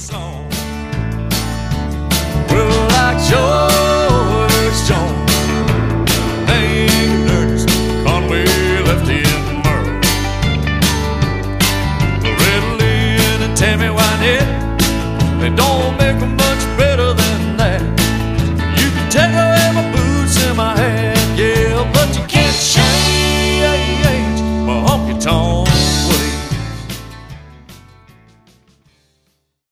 song. Well, like George Jones, Hank Ernest, Conway, Lefty, and Merle, Loretta Lynn and Tammy Wynette, they don't make them much better than that. You can take away my boots and my hat, yeah, but you can't change my honky tonk